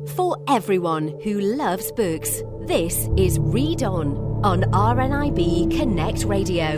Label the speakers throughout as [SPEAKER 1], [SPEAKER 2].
[SPEAKER 1] For everyone who loves books, this is Read On RNIB Connect Radio.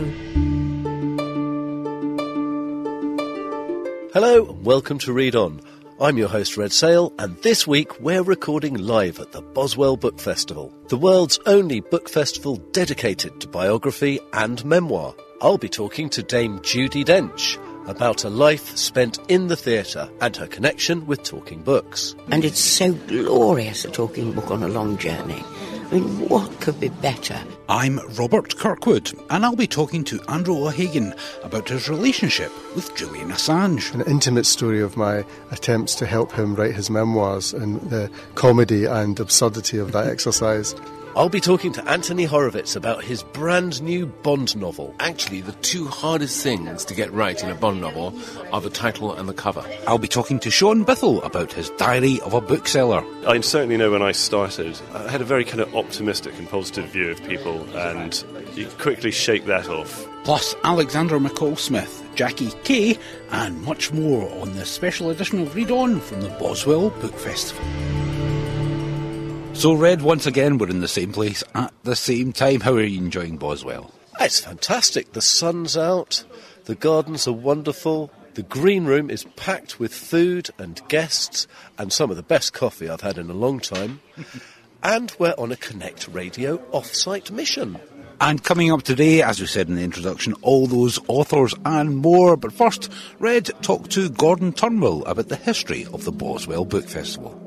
[SPEAKER 2] Hello, and welcome to Read On. I'm your host, Red Sale, and this week we're recording live at the Boswell Book Festival, the world's only book festival dedicated to biography and memoir. I'll be talking to Dame Judi Dench about a life spent in the theatre and her connection with talking books.
[SPEAKER 3] And it's so glorious, a talking book on a long journey. I mean, what could be better?
[SPEAKER 4] I'm Robert Kirkwood, and I'll be talking to Andrew O'Hagan about his relationship with Julian Assange.
[SPEAKER 5] An intimate story of my attempts to help him write his memoirs and the comedy and absurdity of that exercise.
[SPEAKER 2] I'll be talking to Anthony Horowitz about his brand new Bond novel.
[SPEAKER 6] Actually, the two hardest things to get right in a Bond novel are the title and the cover.
[SPEAKER 4] I'll be talking to Sean Bithell about his Diary of a Bookseller.
[SPEAKER 7] I certainly know when I started, I had a very kind of optimistic and positive view of people, and you quickly shake that off.
[SPEAKER 4] Plus Alexander McCall-Smith, Jackie Kay, and much more on this special edition of Read On from the Boswell Book Festival. So, Red, once again, we're in the same place at the same time. How are you enjoying Boswell?
[SPEAKER 2] It's fantastic. The sun's out, the gardens are wonderful, the green room is packed with food and guests, and some of the best coffee I've had in a long time. And we're on a Connect Radio off-site mission.
[SPEAKER 4] And coming up today, as we said in the introduction, all those authors and more. But first, Red talked to Gordon Turnbull about the history of the Boswell Book Festival.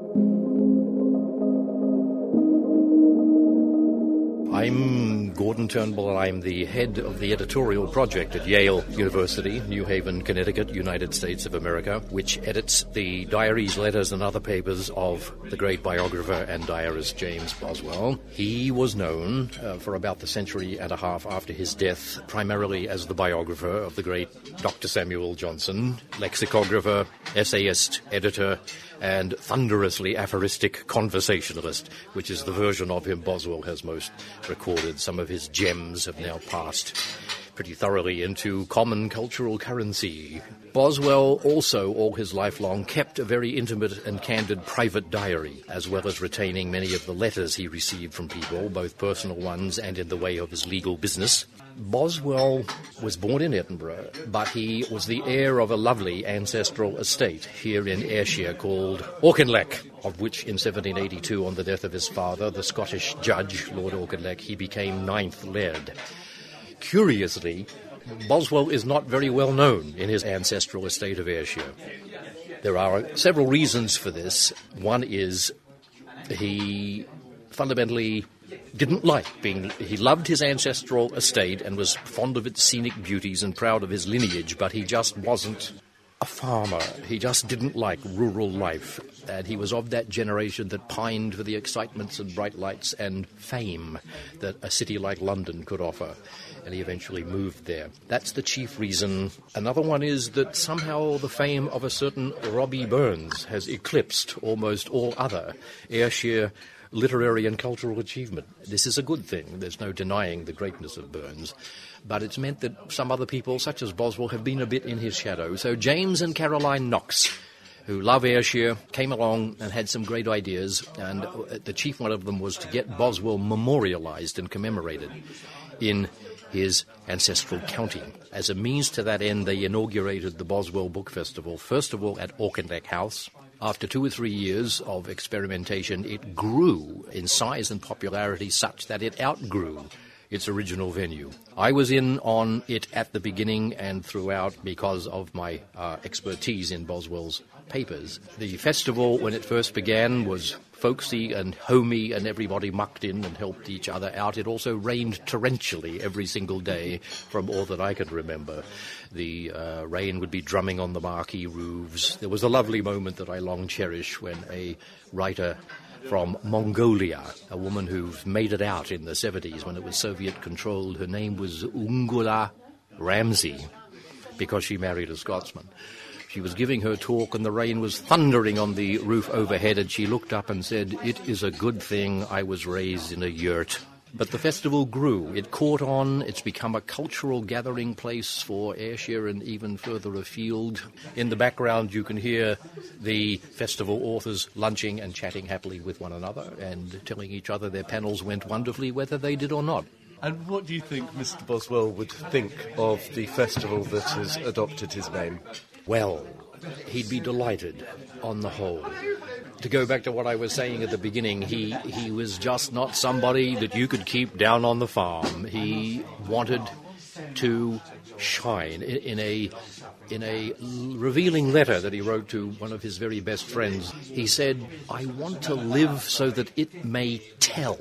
[SPEAKER 8] I'm Gordon Turnbull, and I'm the head of the editorial project at Yale University, New Haven, Connecticut, United States of America, which edits the diaries, letters, and other papers of the great biographer and diarist James Boswell. He was known for about the century and a half after his death, primarily as the biographer of the great Dr. Samuel Johnson, lexicographer, essayist, editor, and thunderously aphoristic conversationalist, which is the version of him Boswell has most recorded. Some of his gems have now passed pretty thoroughly into common cultural currency. Boswell also, all his life long, kept a very intimate and candid private diary, as well as retaining many of the letters he received from people, both personal ones and in the way of his legal business. Boswell was born in Edinburgh, but he was the heir of a lovely ancestral estate here in Ayrshire called Auchinleck, of which in 1782, on the death of his father, the Scottish judge, Lord Auchinleck, he became 9th Laird. Curiously, Boswell is not very well known in his ancestral estate of Ayrshire. There are several reasons for this. One is he fundamentally didn't like he loved his ancestral estate and was fond of its scenic beauties and proud of his lineage, but he just wasn't a farmer. He just didn't like rural life, and he was of that generation that pined for the excitements and bright lights and fame that a city like London could offer, and he eventually moved there. That's the chief reason. Another one is that somehow the fame of a certain Robbie Burns has eclipsed almost all other Ayrshire literary and cultural achievement. This is a good thing. There's no denying the greatness of Burns. But it's meant that some other people, such as Boswell, have been a bit in his shadow. So James and Caroline Knox, who love Ayrshire, came along and had some great ideas, and the chief one of them was to get Boswell memorialised and commemorated in his ancestral county. As a means to that end, they inaugurated the Boswell Book Festival, first of all at Auchinleck House. After 2 or 3 years of experimentation, it grew in size and popularity such that it outgrew its original venue. I was in on it at the beginning and throughout because of my expertise in Boswell's papers. The festival, when it first began, was folksy and homey, and everybody mucked in and helped each other out. It also rained torrentially every single day from all that I can remember. The rain would be drumming on the marquee roofs. There was a lovely moment that I long cherish when a writer from Mongolia, a woman who's made it out in the 70s when it was Soviet-controlled, her name was Ungula Ramsey, because she married a Scotsman. She was giving her talk and the rain was thundering on the roof overhead, and she looked up and said, "It is a good thing I was raised in a yurt." But the festival grew. It caught on. It's become a cultural gathering place for Ayrshire and even further afield. In the background, you can hear the festival authors lunching and chatting happily with one another and telling each other their panels went wonderfully, whether they did or not.
[SPEAKER 2] And what do you think Mr. Boswell would think of the festival that has adopted his name?
[SPEAKER 8] Well, he'd be delighted on the whole. To go back to what I was saying at the beginning, he was just not somebody that you could keep down on the farm. He wanted to shine. In a revealing letter that he wrote to one of his very best friends, he said, "I want to live so that it may tell."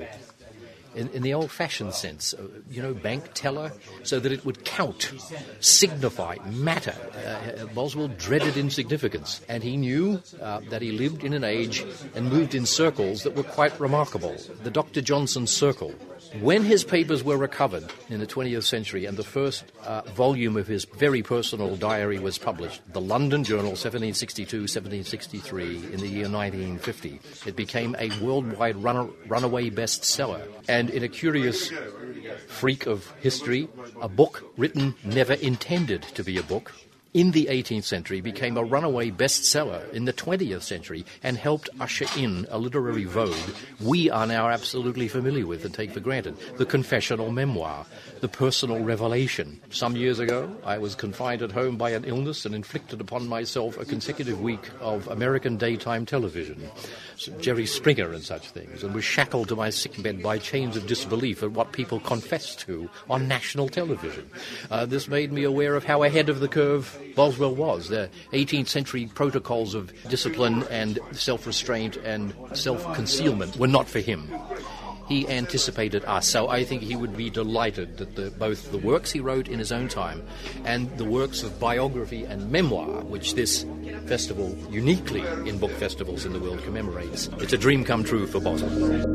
[SPEAKER 8] In the old-fashioned sense, bank teller, so that it would count, signify, matter. Boswell dreaded insignificance, and he knew that he lived in an age and moved in circles that were quite remarkable. The Dr. Johnson Circle. When his papers were recovered in the 20th century and the first volume of his very personal diary was published, the London Journal, 1762-1763, in the year 1950, it became a worldwide runaway bestseller. And in a curious freak of history, a book written never intended to be a book in the 18th century became a runaway bestseller in the 20th century and helped usher in a literary vogue we are now absolutely familiar with and take for granted. The confessional memoir, the personal revelation. Some years ago, I was confined at home by an illness and inflicted upon myself a consecutive week of American daytime television, Jerry Springer and such things, and was shackled to my sickbed by chains of disbelief at what people confess to on national television. This made me aware of how ahead of the curve Boswell was. The 18th century protocols of discipline and self-restraint and self-concealment were not for him. He anticipated us, so I think he would be delighted that both the works he wrote in his own time and the works of biography and memoir, which this festival uniquely in book festivals in the world commemorates. It's a dream come true for Boswell.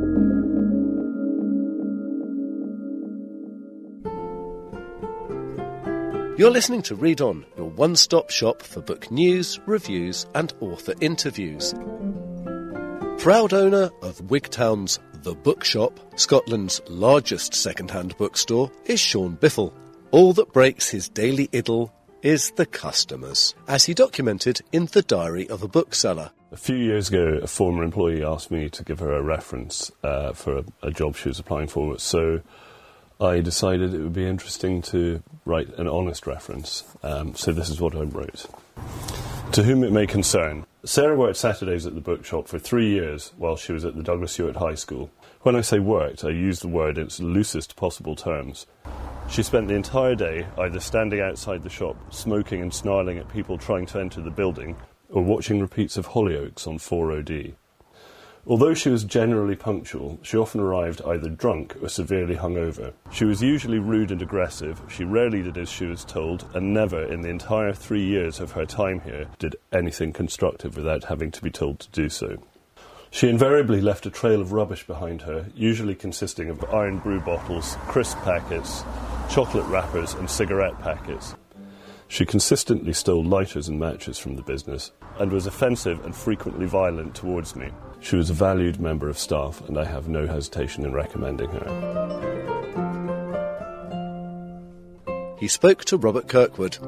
[SPEAKER 2] You're listening to Read On, your one-stop shop for book news, reviews and author interviews. Proud owner of Wigtown's The Bookshop, Scotland's largest second-hand bookstore, is Sean Biffle. All that breaks his daily idyll is the customers, as he documented in The Diary of a Bookseller.
[SPEAKER 7] A few years ago, a former employee asked me to give her a reference for a job she was applying for, so I decided it would be interesting to write an honest reference. So this is what I wrote. To whom it may concern, Sarah worked Saturdays at the bookshop for 3 years while she was at the Douglas Stewart High School. When I say worked, I use the word in its loosest possible terms. She spent the entire day either standing outside the shop, smoking and snarling at people trying to enter the building, or watching repeats of Hollyoaks on 4OD. Although she was generally punctual, she often arrived either drunk or severely hungover. She was usually rude and aggressive, she rarely did as she was told, and never in the entire 3 years of her time here did anything constructive without having to be told to do so. She invariably left a trail of rubbish behind her, usually consisting of iron brew bottles, crisp packets, chocolate wrappers and cigarette packets. She consistently stole lighters and matches from the business, and was offensive and frequently violent towards me. She was a valued member of staff, and I have no hesitation in recommending her.
[SPEAKER 2] He spoke to Robert Kirkwood.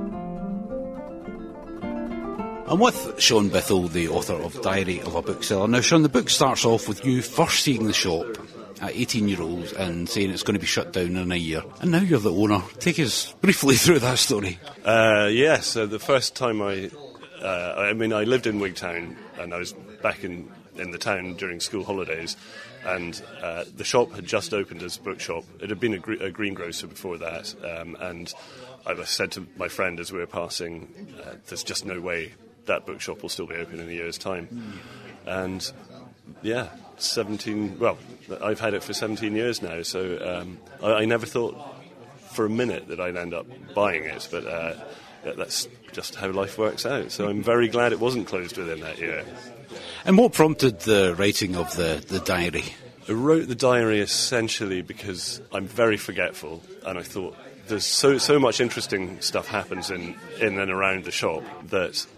[SPEAKER 4] I'm with Sean Biffle, the author of Diary of a Bookseller. Now, Sean, the book starts off with you first seeing the shop at 18-year-olds and saying it's going to be shut down in a year. And now you're the owner. Take us briefly through that story.
[SPEAKER 7] Yes, the first time I lived in Wigtown, and I was back in the town during school holidays, and the shop had just opened as a bookshop. It had been a greengrocer before that, and I said to my friend as we were passing, there's just no way that bookshop will still be open in a year's time. And yeah, I've had it for 17 years now, so I never thought for a minute that I'd end up buying it, but that's just how life works out. So I'm very glad it wasn't closed within that year.
[SPEAKER 4] And what prompted the writing of the diary?
[SPEAKER 7] I wrote the diary essentially because I'm very forgetful, and I thought there's so much interesting stuff happens in and around the shop that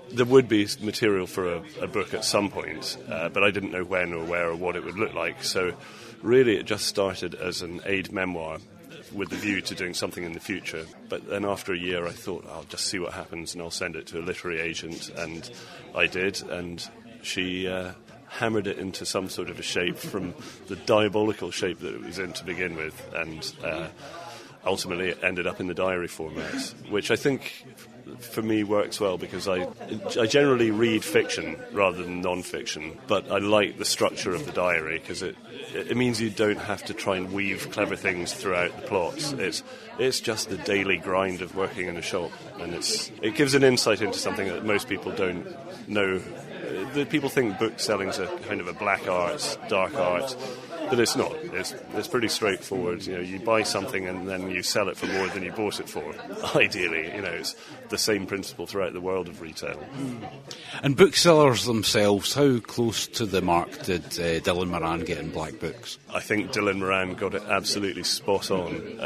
[SPEAKER 7] there would be material for a book at some point, but I didn't know when or where or what it would look like. So really it just started as an aid memoir with the view to doing something in the future. But then after a year I thought, I'll just see what happens and I'll send it to a literary agent, and I did, and she hammered it into some sort of a shape from the diabolical shape that it was in to begin with, and ultimately it ended up in the diary format, which I think for me works well because I generally read fiction rather than non-fiction, but I like the structure of the diary because it means you don't have to try and weave clever things throughout the plots. It's just the daily grind of working in a shop, and it gives an insight into something that most people don't know. People think book selling's a kind of a black art, dark art, but it's not. It's pretty straightforward. You buy something and then you sell it for more than you bought it for. Ideally, it's the same principle throughout the world of retail.
[SPEAKER 4] And booksellers themselves, how close to the mark did Dylan Moran get in Black Books?
[SPEAKER 7] I think Dylan Moran got it absolutely spot on.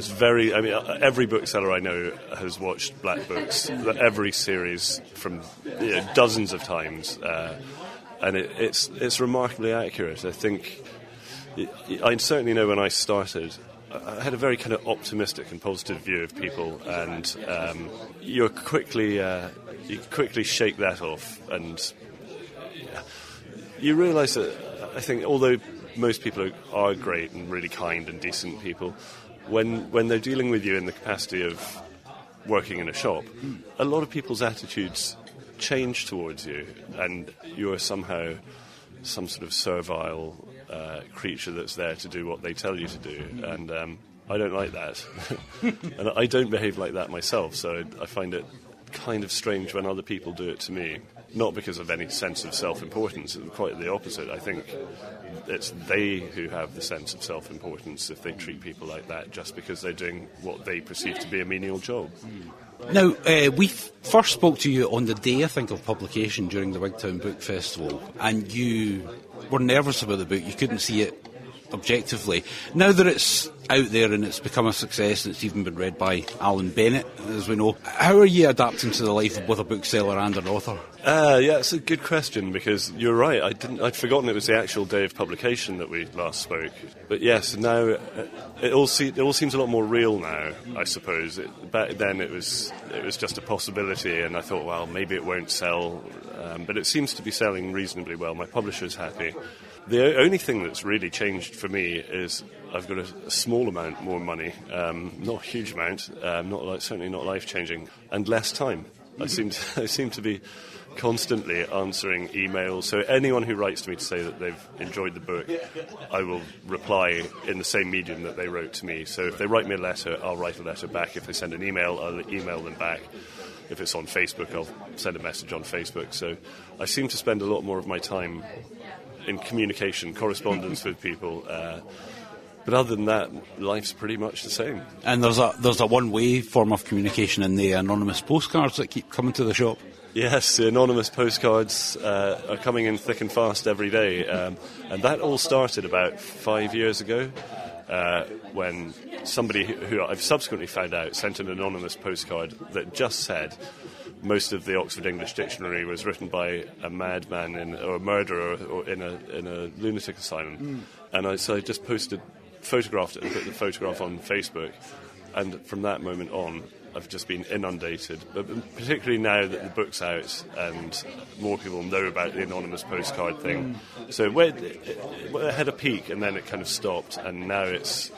[SPEAKER 7] Every bookseller I know has watched Black Books, every series from dozens of times, and it's remarkably accurate. I think I certainly know when I started, I had a very kind of optimistic and positive view of people, and you quickly shake that off, and you realise that I think although most people are great and really kind and decent people, when they're dealing with you in the capacity of working in a shop, a lot of people's attitudes change towards you, and you're somehow some sort of servile creature that's there to do what they tell you to do, and I don't like that. And I don't behave like that myself, so I find it kind of strange when other people do it to me. Not because of any sense of self-importance, quite the opposite. I think it's they who have the sense of self-importance if they treat people like that just because they're doing what they perceive to be a menial job.
[SPEAKER 4] Now, we first spoke to you on the day, I think, of publication during the Wigtown Book Festival, and you were nervous about the book. You couldn't see it objectively. Now that it's out there and it's become a success and it's even been read by Alan Bennett, as we know, how are you adapting to the life of both a bookseller and an author?
[SPEAKER 7] It's a good question, because you're right, I'd forgotten it was the actual day of publication that we last spoke. But yes, now it all seems a lot more real now, I suppose. Back then it was just a possibility, and I thought, well, maybe it won't sell, but it seems to be selling reasonably well. My publisher's happy. The only thing that's really changed for me is I've got a small amount more money, not a huge amount, certainly not life-changing, and less time. I seem to be constantly answering emails. So anyone who writes to me to say that they've enjoyed the book, I will reply in the same medium that they wrote to me. So if they write me a letter, I'll write a letter back. If they send an email, I'll email them back. If it's on Facebook, I'll send a message on Facebook. So I seem to spend a lot more of my time in communication, correspondence with people. But other than that, life's pretty much the same. And
[SPEAKER 4] there's a one-way form of communication in the anonymous postcards that keep coming to the shop.
[SPEAKER 7] Yes, the anonymous postcards are coming in thick and fast every day. And that all started about 5 years ago, when somebody who I've subsequently found out sent an anonymous postcard that just said most of the Oxford English Dictionary was written by a madman or a murderer or in a lunatic asylum. And so I just photographed it and put the photograph on Facebook. And from that moment on, I've just been inundated, but particularly now that the book's out and more people know about the anonymous postcard thing. So it had a peak and then it kind of stopped, and now it's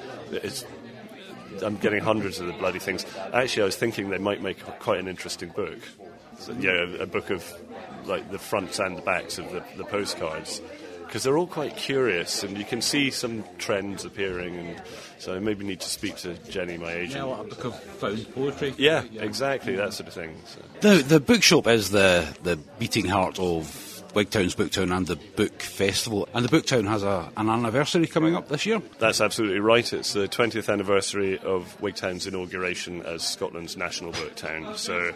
[SPEAKER 7] I'm getting hundreds of the bloody things. Actually, I was thinking they might make quite an interesting book. So, a book of like the fronts and the backs of the postcards, because they're all quite curious, and you can see some trends appearing, and so I maybe need to speak to Jenny, my agent.
[SPEAKER 4] Yeah, like a book of found poetry.
[SPEAKER 7] Yeah, exactly, that sort of thing.
[SPEAKER 4] So. The bookshop is the beating heart of Wigtown's Booktown and the Book Festival, and the Booktown has an anniversary coming up this year.
[SPEAKER 7] That's absolutely right. It's the 20th anniversary of Wigtown's inauguration as Scotland's national book town. So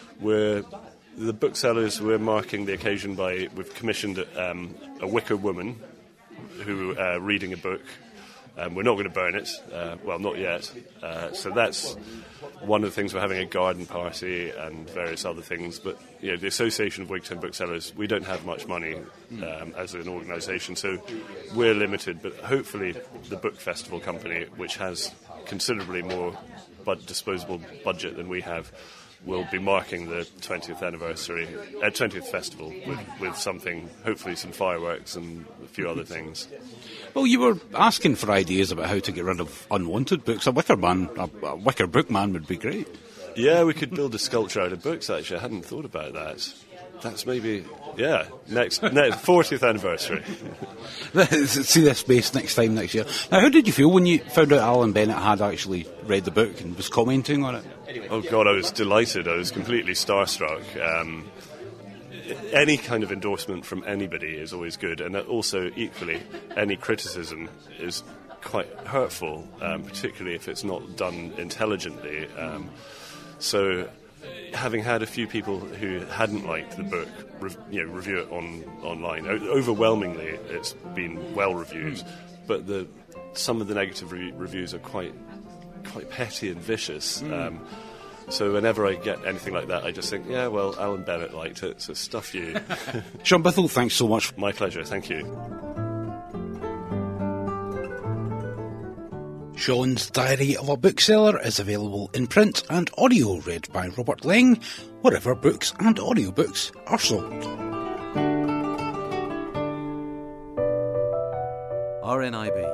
[SPEAKER 7] the booksellers, we're marking the occasion we've commissioned a wicker woman who reading a book We're not going to burn it. Well, not yet. So that's one of the things. We're having a garden party and various other things. But the Association of Wigtown Booksellers, we don't have much money as an organisation, so we're limited. But hopefully the Book Festival Company, which has considerably more disposable budget than we have, will be marking the 20th anniversary, 20th festival with something, hopefully some fireworks and a few other things.
[SPEAKER 4] Well, you were asking for ideas about how to get rid of unwanted books. A wicker book man would be great.
[SPEAKER 7] Yeah, we could build a sculpture out of books, actually. I hadn't thought about that. That's maybe, next 40th anniversary.
[SPEAKER 4] See this space next year. Now, how did you feel when you found out Alan Bennett had actually read the book and was commenting on it?
[SPEAKER 7] Oh, God, I was delighted. I was completely starstruck. Any kind of endorsement from anybody is always good, and also, equally, any criticism is quite hurtful, particularly if it's not done intelligently. So, having had a few people who hadn't liked the book review it online, overwhelmingly it's been well reviewed, but some of the negative reviews are quite petty and vicious. So whenever I get anything like that, I just think, Alan Bennett liked it, so stuff you.
[SPEAKER 4] Sean Bithell, thanks so much.
[SPEAKER 7] My pleasure, thank you.
[SPEAKER 4] Sean's Diary of a Bookseller is available in print and audio, read by Robert Leng, wherever books and audiobooks are sold.
[SPEAKER 2] RNIB,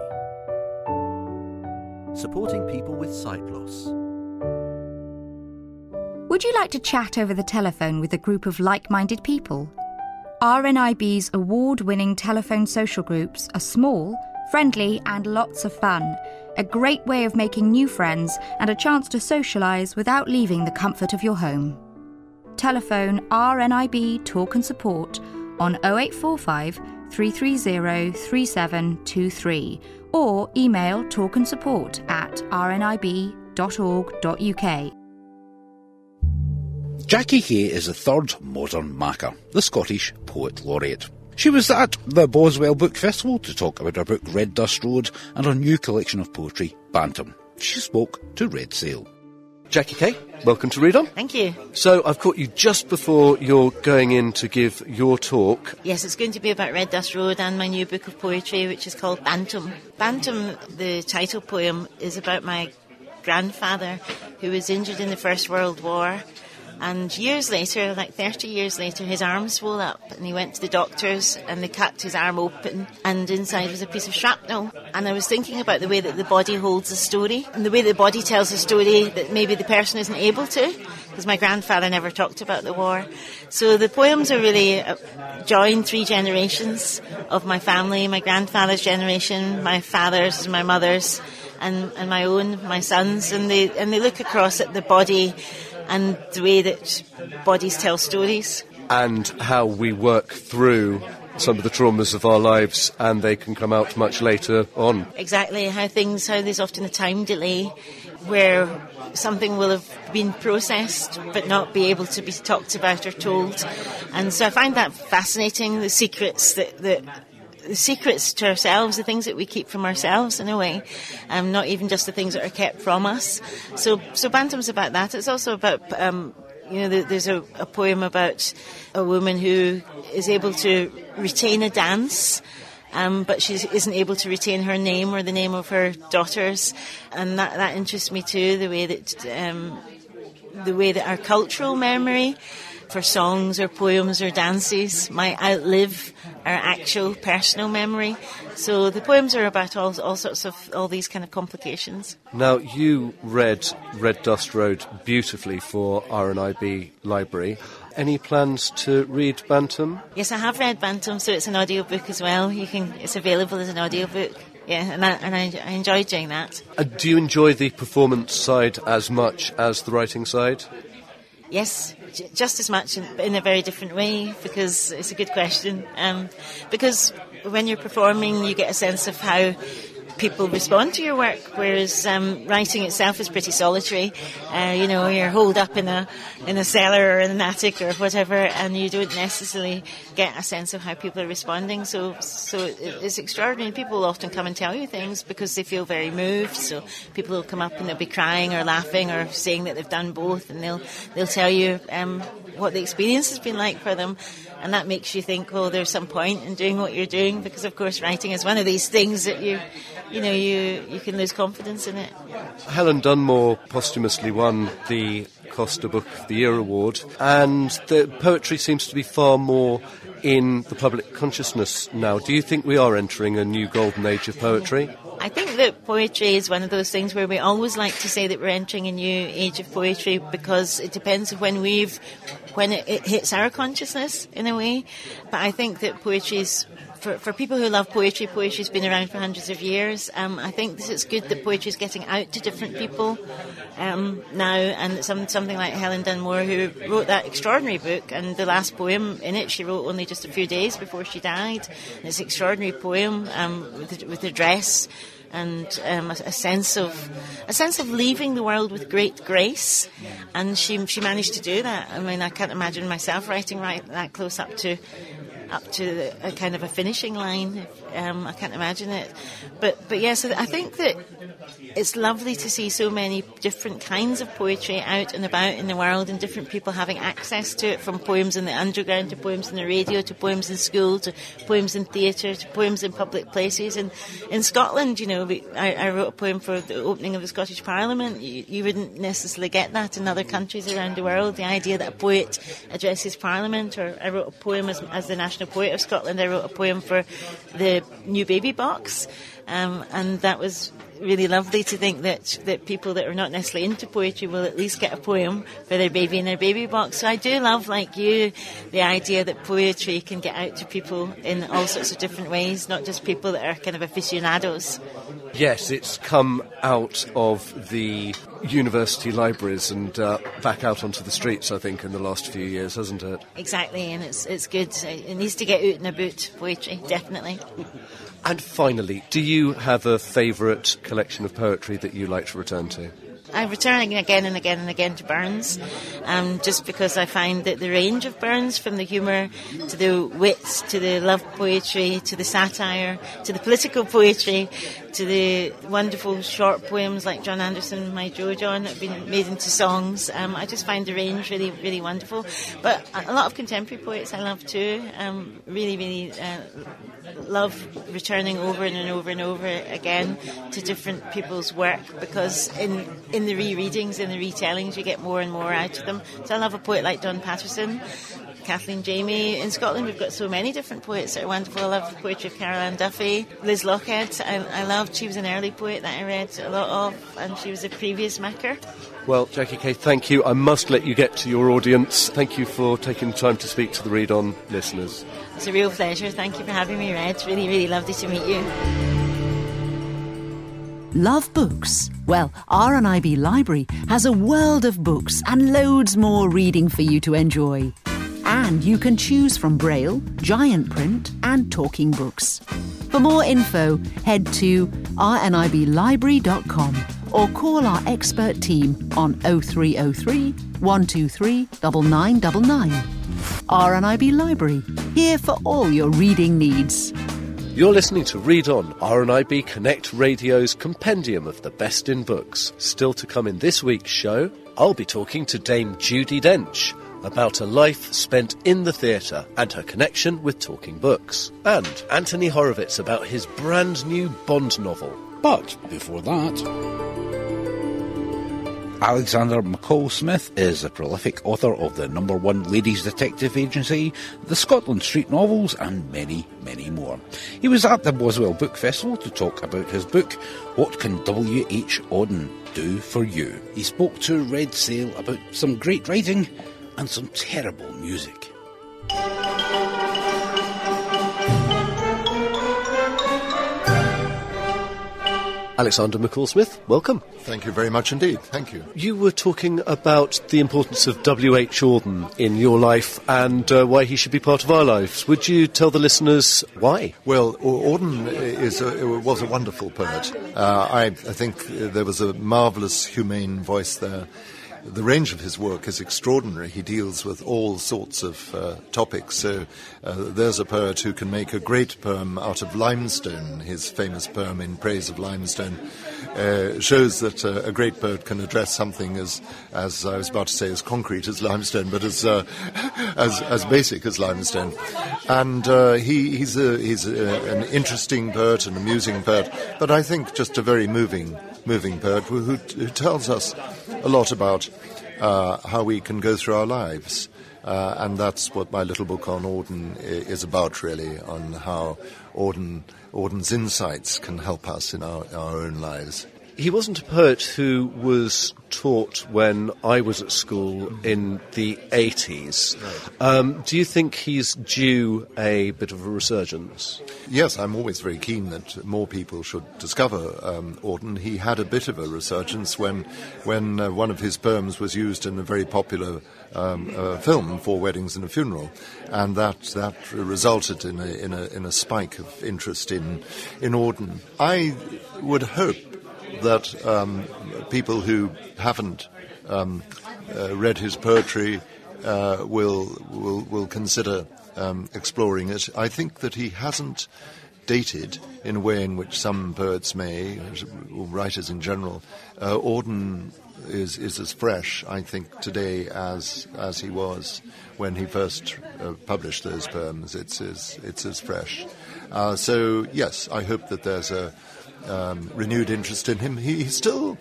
[SPEAKER 2] supporting people with sight loss.
[SPEAKER 9] Would you like to chat over the telephone with a group of like-minded people? RNIB's award-winning telephone social groups are small, friendly and lots of fun. A great way of making new friends and a chance to socialise without leaving the comfort of your home. Telephone RNIB Talk and Support on 0845 330 3723 or email talkandsupport@rnib.org.uk.
[SPEAKER 4] Jackie Hay is the third modern Macca, the Scottish Poet Laureate. She was at the Boswell Book Festival to talk about her book Red Dust Road and her new collection of poetry, Bantam. She spoke to Red Sail.
[SPEAKER 2] Jackie Kay, welcome to Read On.
[SPEAKER 10] Thank you.
[SPEAKER 2] So I've caught you just before you're going in to give your talk.
[SPEAKER 10] Yes, it's going to be about Red Dust Road and my new book of poetry, which is called Bantam. Bantam, the title poem, is about my grandfather who was injured in the First World War. And years later, like 30 years later, his arm swelled up and he went to the doctors and they cut his arm open and inside was a piece of shrapnel. And I was thinking about the way that the body holds a story and the way the body tells a story that maybe the person isn't able to, because my grandfather never talked about the war. So the poems are really join 3 generations of my family, my grandfather's generation, my father's, my mother's, and my own, my son's, and they look across at the body and the way that bodies tell stories.
[SPEAKER 2] And how we work through some of the traumas of our lives and they can come out much later on.
[SPEAKER 10] Exactly, how there's often a time delay where something will have been processed but not be able to be talked about or told. And so I find that fascinating, the secrets the secrets to ourselves, the things that we keep from ourselves in a way, not even just the things that are kept from us. So Bantam's about that. It's also about, there's a poem about a woman who is able to retain a dance, but she isn't able to retain her name or the name of her daughters, and that interests me too. The way that our cultural memory for songs or poems or dances might outlive our actual personal memory. So the poems are about all sorts of all these kind of complications.
[SPEAKER 2] Now, you read Red Dust Road beautifully for RNIB Library. Any plans to read Bantam?
[SPEAKER 10] Yes, I have read Bantam, so it's an audiobook as well. It's available as an audiobook. Yeah, and I enjoyed doing that.
[SPEAKER 2] Do you enjoy the performance side as much as the writing side?
[SPEAKER 10] Yes, just as much in a very different way, because it's a good question. Because when you're performing, you get a sense of how people respond to your work, whereas writing itself is pretty solitary. You're holed up in a cellar or in an attic or whatever, and you don't necessarily get a sense of how people are responding. So it's extraordinary. People will often come and tell you things because they feel very moved. So people will come up and they'll be crying or laughing or saying that they've done both, and they'll tell you what the experience has been like for them. And that makes you think, well, there's some point in doing what you're doing, because of course writing is one of these things that you can lose confidence in it.
[SPEAKER 2] Helen Dunmore posthumously won the Costa Book of the Year award, and the poetry seems to be far more in the public consciousness now. Do you think we are entering a new golden age of poetry?
[SPEAKER 10] I think that poetry is one of those things where we always like to say that we're entering a new age of poetry, because it depends when it hits our consciousness in a way. But I think that poetry is, for people who love poetry, poetry's been around for hundreds of years. I think that it's good that poetry is getting out to different people now, and something like Helen Dunmore, who wrote that extraordinary book, and the last poem in it she wrote only just a few days before she died. And it's an extraordinary poem with the dress and a sense of leaving the world with great grace, and she managed to do that. I mean, I can't imagine myself writing right that close up to a kind of a finishing line. I can't imagine it. But yes, I think that it's lovely to see so many different kinds of poetry out and about in the world, and different people having access to it, from poems in the underground to poems in the radio to poems in school to poems in theatre to poems in public places. And in Scotland, I wrote a poem for the opening of the Scottish Parliament. You wouldn't necessarily get that in other countries around the world, the idea that a poet addresses Parliament. Or I wrote a poem as the National Poet of Scotland. I wrote a poem for the new baby box, and that was really lovely to think that people that are not necessarily into poetry will at least get a poem for their baby in their baby box. So I do love, like you, the idea that poetry can get out to people in all sorts of different ways, not just people that are kind of aficionados.
[SPEAKER 2] Yes, it's come out of the university libraries and back out onto the streets, I think, in the last few years, hasn't it?
[SPEAKER 10] Exactly, and it's good. It needs to get out and about, poetry, definitely.
[SPEAKER 2] And finally, do you have a favourite collection of poetry that you like to return to?
[SPEAKER 10] I return again and again and again to Burns, just because I find that the range of Burns, from the humour to the wits to the love poetry to the satire to the political poetry to the wonderful short poems like John Anderson, My Jo John, that have been made into songs. I just find the range really, really wonderful. But a lot of contemporary poets I love too. Really, really love returning over and over and over again to different people's work, because in the rereadings and the retellings you get more and more out of them. So I love a poet like Don Patterson, Kathleen Jamie. In Scotland we've got so many different poets that are wonderful. I love the poetry of Carol Ann Duffy. Liz Lockhead, I loved. She was an early poet that I read a lot of, and she was a previous maker.
[SPEAKER 2] Well, Jackie Kay, thank you. I must let you get to your audience. Thank you for taking the time to speak to the Read On listeners.
[SPEAKER 10] It's a real pleasure. Thank you for having me, Red. Really, really lovely to meet you.
[SPEAKER 11] Love books? Well, RNIB Library has a world of books and loads more reading for you to enjoy. And you can choose from Braille, giant print and talking books. For more info, head to rniblibrary.com or call our expert team on 0303 123 9999. RNIB Library, here for all your reading needs.
[SPEAKER 2] You're listening to Read On, RNIB Connect Radio's compendium of the best in books. Still to come in this week's show, I'll be talking to Dame Judi Dench about a life spent in the theatre and her connection with talking books. And Anthony Horowitz about his brand new Bond novel.
[SPEAKER 4] But before that, Alexander McCall Smith is a prolific author of the #1 ladies detective agency, the Scotland Street novels, and many, many more. He was at the Boswell Book Festival to talk about his book, What Can W.H. Auden Do For You? He spoke to Red Sail about some great writing and some terrible music.
[SPEAKER 2] Alexander McCall-Smith, welcome.
[SPEAKER 12] Thank you very much indeed. Thank you.
[SPEAKER 2] You were talking about the importance of W.H. Auden in your life and why he should be part of our lives. Would you tell the listeners why?
[SPEAKER 12] Well, Auden was a wonderful poet. I think there was a marvellous, humane voice there. The range of his work is extraordinary. He deals with all sorts of topics. So there's a poet who can make a great poem out of limestone. His famous poem in praise of limestone shows that a great poet can address something as I was about to say, as concrete as limestone, but as basic as limestone. And he's an interesting poet, an amusing poet, but I think just a very moving poet who tells us a lot about how we can go through our lives. And that's what my little book on Auden is about, really, on how Auden's insights can help us in our own lives.
[SPEAKER 2] He wasn't a poet who was taught when I was at school in the 80s. Right. Do you think he's due a bit of a resurgence?
[SPEAKER 12] Yes, I'm always very keen that more people should discover Auden. He had a bit of a resurgence when one of his poems was used in a very popular film, 4 Weddings and a Funeral, and that resulted in a spike of interest in Auden. I would hope that people who haven't read his poetry will consider exploring it. I think that he hasn't dated in a way in which some poets may, or writers in general. Auden is as fresh, I think, today as he was when he first published those poems. It's as fresh. So yes, I hope that there's a renewed interest in him. He still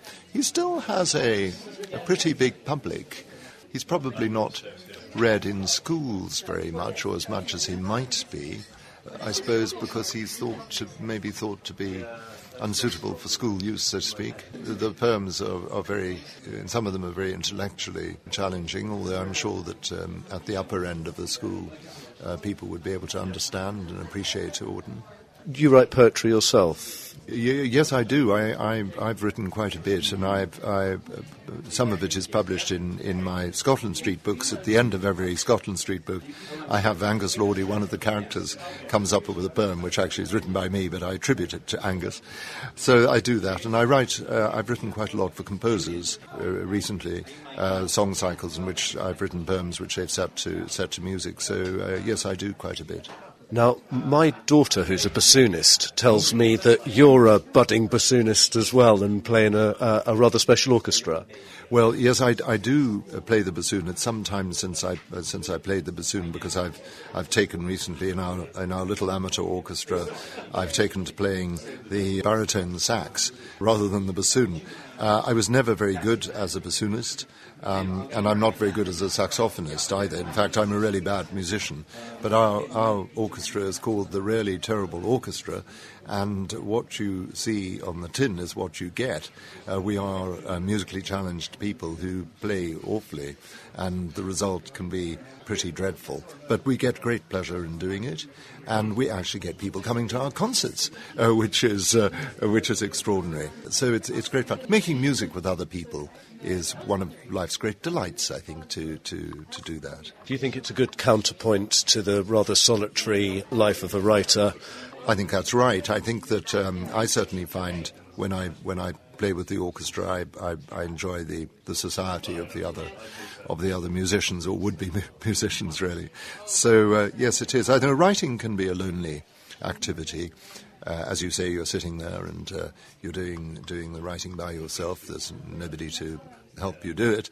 [SPEAKER 12] has a pretty big public. He's probably not read in schools very much, or as much as he might be, I suppose, because he's thought to be unsuitable for school use, so to speak. The poems are very, some of them are very intellectually challenging, although I'm sure that at the upper end of the school people would be able to understand and appreciate Auden.
[SPEAKER 2] Do you write poetry yourself?
[SPEAKER 12] Yes, I do. I've written quite a bit, and some of it is published in my Scotland Street books. At the end of every Scotland Street book, I have Angus Lordy, one of the characters, comes up with a poem which actually is written by me, but I attribute it to Angus. So I do that, and I write. I've written quite a lot for composers recently, song cycles in which I've written poems which they've set to music. So yes, I do quite a bit.
[SPEAKER 2] Now, my daughter, who's a bassoonist, tells me that you're a budding bassoonist as well and play in a rather special orchestra.
[SPEAKER 12] Well, yes, I do play the bassoon. It's some time since I played the bassoon, because I've taken recently in our little amateur orchestra, I've taken to playing the baritone sax rather than the bassoon. I was never very good as a bassoonist. And I'm not very good as a saxophonist either. In fact, I'm a really bad musician. But our orchestra is called the Really Terrible Orchestra, and what you see on the tin is what you get. We are musically challenged people who play awfully, and the result can be pretty dreadful. But we get great pleasure in doing it, and we actually get people coming to our concerts, which is extraordinary. So it's great fun. Making music with other people is one of life's great delights, I think, to do that.
[SPEAKER 2] Do you think it's a good counterpoint to the rather solitary life of a writer?
[SPEAKER 12] I think that's right. I think that I certainly find when I play with the orchestra, I enjoy the society of the other musicians, or would-be musicians, really. So yes, it is. I know writing can be a lonely activity. As you say, you're sitting there and you're doing the writing by yourself. There's nobody to help you do it.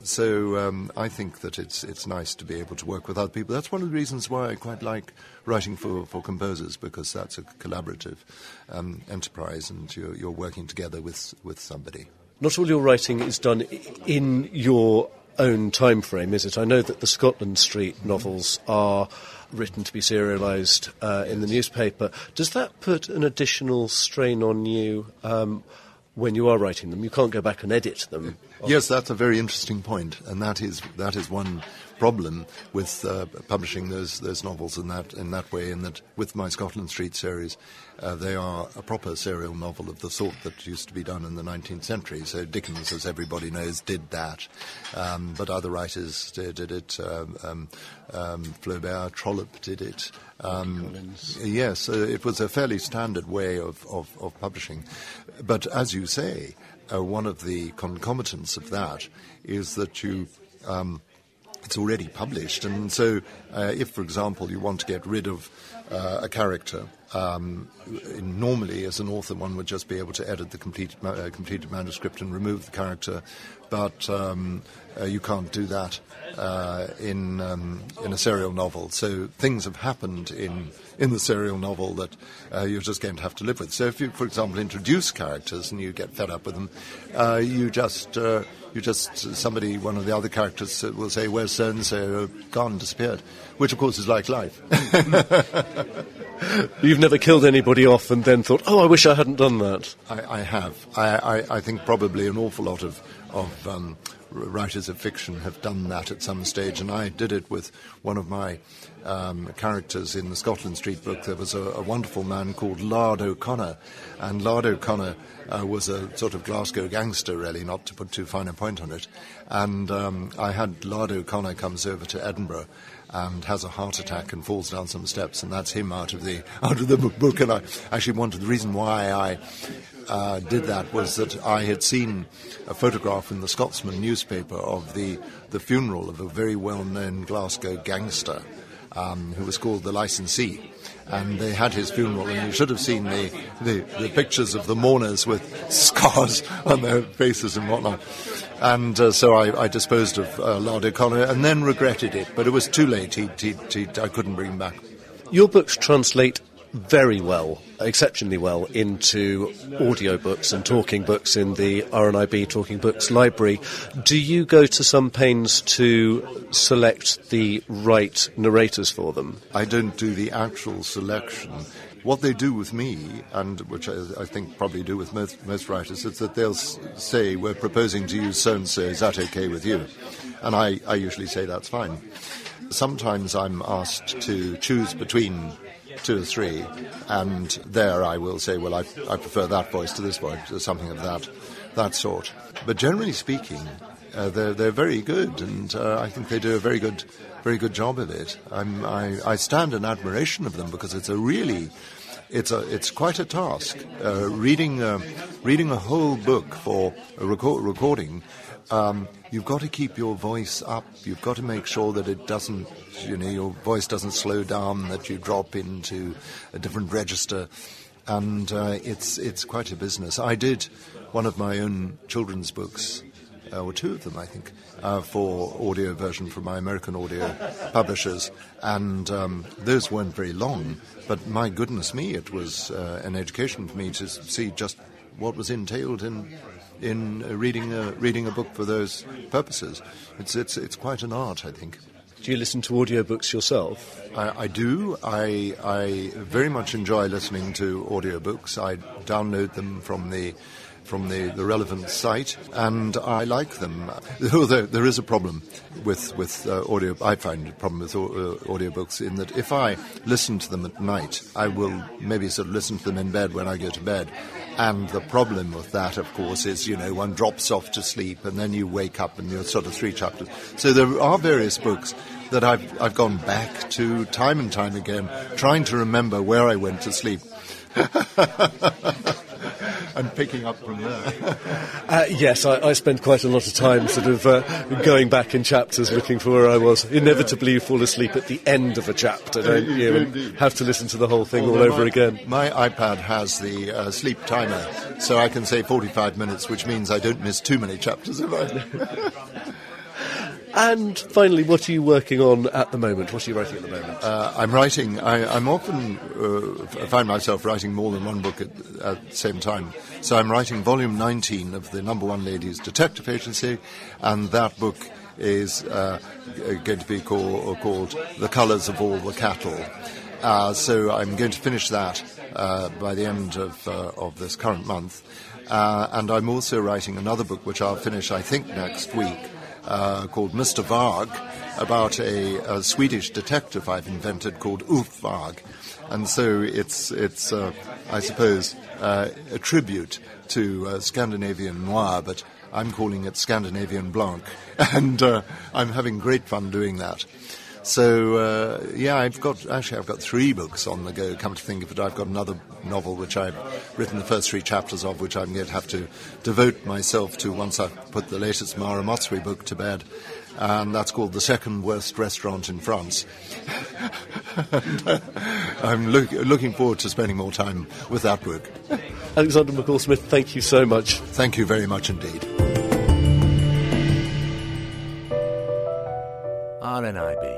[SPEAKER 12] So I think that it's nice to be able to work with other people. That's one of the reasons why I quite like writing for composers, because that's a collaborative enterprise, and you're working together with somebody.
[SPEAKER 2] Not all your writing is done in your own time frame, is it? I know that the Scotland Street novels are written to be serialised in the newspaper. Does that put an additional strain on you when you are writing them? You can't go back and edit them.
[SPEAKER 12] Yes, that's a very interesting point, and that is one problem with publishing those novels in that way. In that, with my Scotland Street series, they are a proper serial novel of the sort that used to be done in the 19th century. So Dickens, as everybody knows, did that, but other writers did it. Flaubert, Trollope did it. Yes, it was a fairly standard way of publishing. But as you say, one of the concomitants of that is that you... it's already published, and so if, for example, you want to get rid of a character, normally as an author one would just be able to edit the completed manuscript and remove the character, but you can't do that in a serial novel. So things have happened in the serial novel that you're just going to have to live with. So if you, for example, introduce characters and you get fed up with them, somebody, one of the other characters will say, "Where's so-and-so? Gone, disappeared," which of course is like life.
[SPEAKER 2] You've never killed anybody off and then thought, "Oh, I wish I hadn't done that."
[SPEAKER 12] I have. I think probably an awful lot of writers of fiction have done that at some stage, and I did it with one of my characters in the Scotland Street book. There was a wonderful man called Lard O'Connor, and Lard O'Connor was a sort of Glasgow gangster, really, not to put too fine a point on it. And I had Lard O'Connor comes over to Edinburgh and has a heart attack and falls down some steps, and that's him out of the book. And I actually the reason why I did that was that I had seen a photograph in the Scotsman newspaper of the funeral of a very well-known Glasgow gangster who was called the Licensee. And they had his funeral, and you should have seen the pictures of the mourners with scars on their faces and whatnot. And so I disposed of Lard O'Connor and then regretted it, but it was too late. I couldn't bring him back.
[SPEAKER 2] Your books translate very well, exceptionally well, into audiobooks and talking books in the RNIB Talking Books library. Do you go to some pains to select the right narrators for them?
[SPEAKER 12] I don't do the actual selection. What they do with me, and which I think probably do with most writers, is that they'll say, "We're proposing to use so-and-so, is that okay with you?" And I usually say that's fine. Sometimes I'm asked to choose between 2 or 3, and there I will say, well, I prefer that voice to this voice, or something of that sort. But generally speaking, they're very good, and I think they do a very good job of it. I stand in admiration of them because it's quite a task. Reading a whole book for a recording. You've got to keep your voice up. You've got to make sure that it doesn't, your voice doesn't slow down, that you drop into a different register. And it's quite a business. I did one of my own children's books, or 2 of them, I think, for audio version from my American audio publishers. And those weren't very long. But my goodness me, it was an education for me to see just what was entailed in reading a book for those purposes. It's quite an art, I think.
[SPEAKER 2] Do you listen to audiobooks yourself?
[SPEAKER 12] I do. I very much enjoy listening to audiobooks. I download them from the relevant site, and I like them. There is a problem with audio. I find a problem with audiobooks in that if I listen to them at night, I will maybe sort of listen to them in bed when I go to bed. And the problem with that, of course, is, one drops off to sleep and then you wake up and you're sort of 3 chapters. So there are various books that I've gone back to time and time again, trying to remember where I went to sleep. And picking up from there.
[SPEAKER 2] Yes, I spend quite a lot of time sort of going back in chapters looking for where I was. Inevitably you fall asleep at the end of a chapter, don't you? And have to listen to the whole thing all over again.
[SPEAKER 12] My iPad has the sleep timer, so I can say 45 minutes, which means I don't miss too many chapters of it.
[SPEAKER 2] And finally, what are you working on at the moment? What are you writing at the moment?
[SPEAKER 12] I'm writing. I'm often find myself writing more than one book at the same time. So I'm writing volume 19 of the Number One Ladies Detective Agency, and that book is going to be called The Colours of All the Cattle. So I'm going to finish that by the end of this current month. And I'm also writing another book, which I'll finish, I think, next week, called Mr. Varg, about a Swedish detective I've invented called Ulf Varg. And so it's I suppose, a tribute to Scandinavian noir, but I'm calling it Scandinavian Blanc. And I'm having great fun doing that. So, I've got 3 books on the go, come to think of it. I've got another novel which I've written the first 3 chapters of, which I'm going to have to devote myself to once I put the latest Mara Motsui book to bed. And that's called The Second Worst Restaurant in France. And, I'm looking forward to spending more time with that book.
[SPEAKER 2] Alexander McCall-Smith, thank you so much.
[SPEAKER 12] Thank you very much indeed.
[SPEAKER 13] RNIB,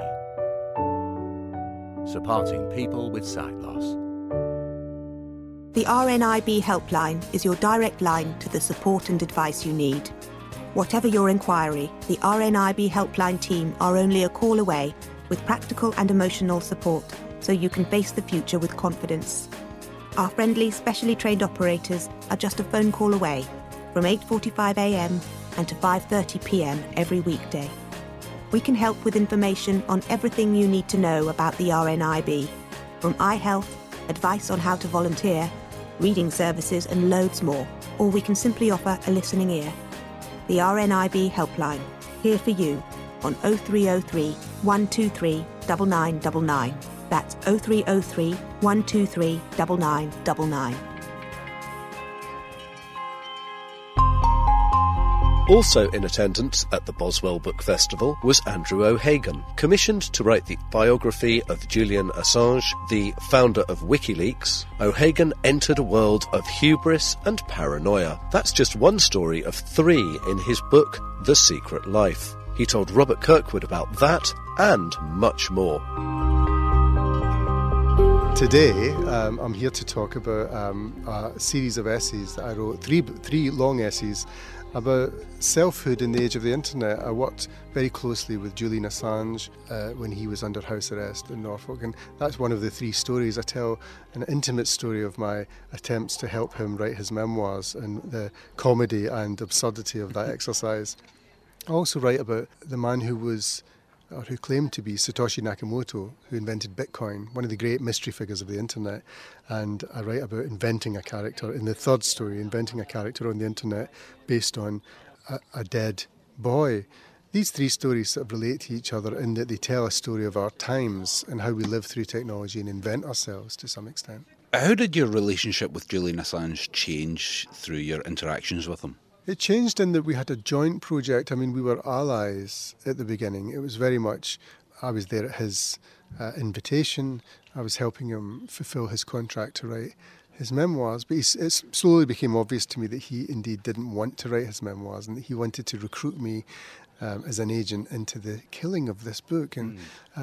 [SPEAKER 13] supporting people with sight loss.
[SPEAKER 14] The RNIB helpline is your direct line to the support and advice you need. Whatever your inquiry, the RNIB helpline team are only a call away with practical and emotional support so you can face the future with confidence. Our friendly, specially trained operators are just a phone call away from 8:45 a.m. and to 5:30 p.m. every weekday. We can help with information on everything you need to know about the RNIB, from eye health, advice on how to volunteer, reading services and loads more, or we can simply offer a listening ear. The RNIB helpline, here for you on 0303 123 9999. That's 0303 123 9999.
[SPEAKER 2] Also in attendance at the Boswell Book Festival was Andrew O'Hagan, commissioned to write the biography of Julian Assange, the founder of WikiLeaks. O'Hagan entered a world of hubris and paranoia. That's just one story of 3 in his book, The Secret Life. He told Robert Kirkwood about that and much more.
[SPEAKER 5] Today, I'm here to talk about a series of essays that I wrote, three long essays about selfhood in the age of the internet. I worked very closely with Julian Assange when he was under house arrest in Norfolk, and that's one of the 3 stories. I tell an intimate story of my attempts to help him write his memoirs and the comedy and absurdity of that exercise. I also write about the man who claimed to be Satoshi Nakamoto, who invented Bitcoin, one of the great mystery figures of the internet. And I write about inventing a character, in the 3rd story, inventing a character on the internet based on a dead boy. These 3 stories sort of relate to each other in that they tell a story of our times and how we live through technology and invent ourselves to some extent.
[SPEAKER 4] How did your relationship with Julian Assange change through your interactions with him?
[SPEAKER 5] It changed in that we had a joint project. I mean, we were allies at the beginning. It was very much, I was there at his invitation. I was helping him fulfill his contract to write his memoirs. But it slowly became obvious to me that he indeed didn't want to write his memoirs and that he wanted to recruit me as an agent into the killing of this book. And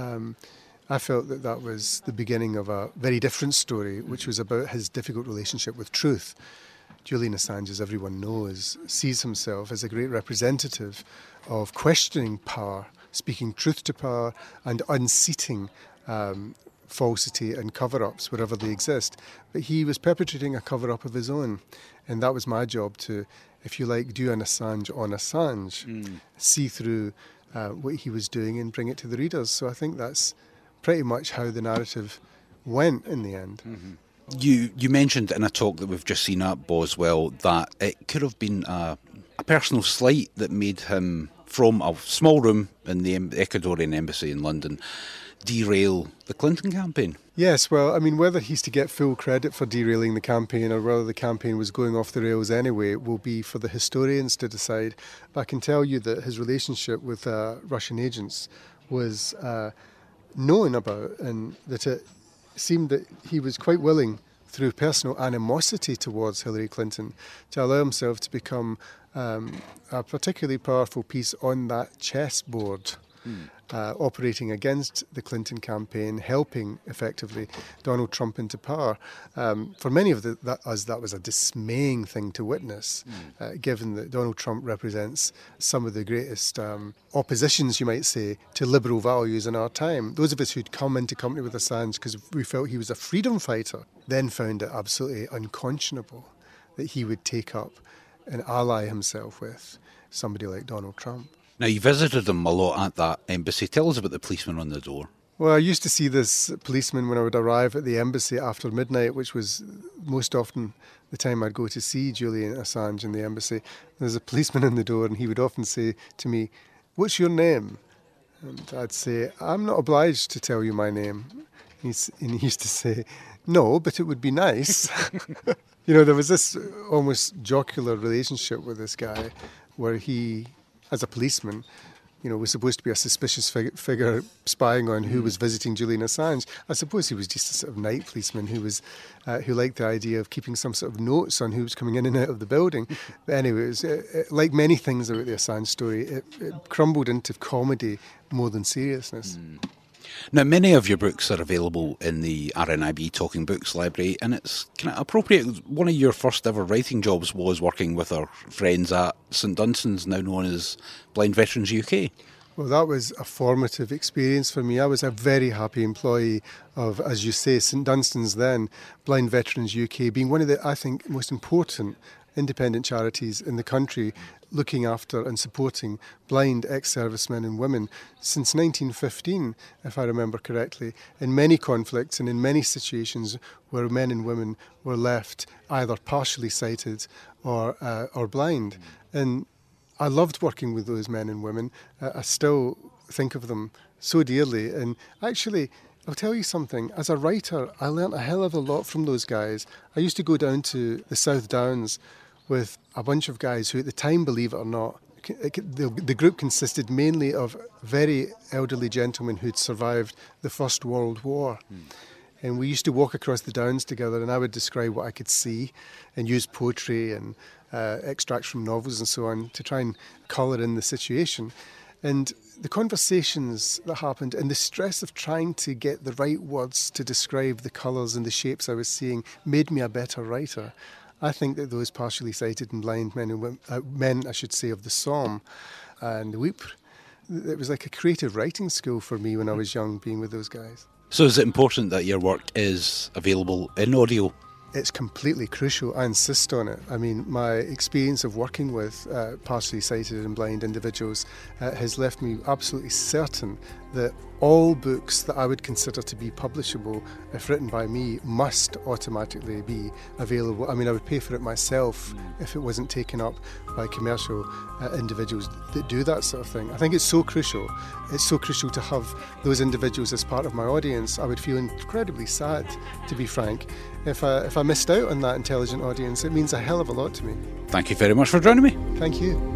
[SPEAKER 5] I felt that that was the beginning of a very different story, which was about his difficult relationship with truth. Julian Assange, as everyone knows, sees himself as a great representative of questioning power, speaking truth to power and unseating falsity and cover-ups wherever they exist. But he was perpetrating a cover-up of his own, and that was my job to, if you like, do an Assange on Assange, see through what he was doing and bring it to the readers. So I think that's pretty much how the narrative went in the end.
[SPEAKER 4] Mm-hmm. You mentioned in a talk that we've just seen at Boswell that it could have been a personal slight that made him, from a small room in the Ecuadorian embassy in London, derail the Clinton campaign.
[SPEAKER 5] Yes, well, I mean, whether he's to get full credit for derailing the campaign or whether the campaign was going off the rails anyway will be for the historians to decide. But I can tell you that his relationship with Russian agents was known about, and that it seemed that he was quite willing, through personal animosity towards Hillary Clinton, to allow himself to become a particularly powerful piece on that chessboard, operating against the Clinton campaign, helping, effectively, Donald Trump into power. For many of us, that was a dismaying thing to witness, given that Donald Trump represents some of the greatest oppositions, you might say, to liberal values in our time. Those of us who'd come into company with Assange because we felt he was a freedom fighter then found it absolutely unconscionable that he would take up and ally himself with somebody like Donald Trump.
[SPEAKER 4] Now, you visited him a lot at that embassy. Tell us about the policeman on the door.
[SPEAKER 5] Well, I used to see this policeman when I would arrive at the embassy after midnight, which was most often the time I'd go to see Julian Assange in the embassy. There's a policeman in the door, and he would often say to me, "What's your name?" And I'd say, "I'm not obliged to tell you my name." And he used to say, "No, but it would be nice." You know, there was this almost jocular relationship with this guy where he, as a policeman, you know, was supposed to be a suspicious figure spying on who was visiting Julian Assange. I suppose he was just a sort of night policeman who was who liked the idea of keeping some sort of notes on who was coming in and out of the building. But anyway, it was, like many things about the Assange story, it crumbled into comedy more than seriousness.
[SPEAKER 4] Now, many of your books are available in the RNIB Talking Books library, and it's kind of appropriate. One of your first ever writing jobs was working with our friends at St Dunstan's, now known as Blind Veterans UK.
[SPEAKER 5] Well, that was a formative experience for me. I was a very happy employee of, as you say, St Dunstan's then, Blind Veterans UK, being one of the, I think, most important independent charities in the country looking after and supporting blind ex-servicemen and women since 1915, if I remember correctly, in many conflicts and in many situations where men and women were left either partially sighted or blind. And I loved working with those men and women. I still think of them so dearly. And actually, I'll tell you something, as a writer, I learnt a hell of a lot from those guys. I used to go down to the South Downs with a bunch of guys who at the time, believe it or not, the group consisted mainly of very elderly gentlemen who'd survived the First World War. And we used to walk across the Downs together, and I would describe what I could see and use poetry and extracts from novels and so on to try and colour in the situation. And the conversations that happened and the stress of trying to get the right words to describe the colours and the shapes I was seeing made me a better writer. I think that those partially sighted and blind men and women, men, I should say, of the Somme and the Wieprz, it was like a creative writing school for me when I was young, being with those guys.
[SPEAKER 4] So is it important that your work is available in audio?
[SPEAKER 5] It's completely crucial. I insist on it. I mean, my experience of working with partially sighted and blind individuals has left me absolutely certain that all books that I would consider to be publishable, if written by me, must automatically be available. I mean, I would pay for it myself if it wasn't taken up by commercial individuals that do that sort of thing. I think it's so crucial. It's so crucial to have those individuals as part of my audience. I would feel incredibly sad, to be frank, if I missed out on that intelligent audience. It means a hell of a lot to me.
[SPEAKER 4] Thank you very much for joining me.
[SPEAKER 5] Thank you.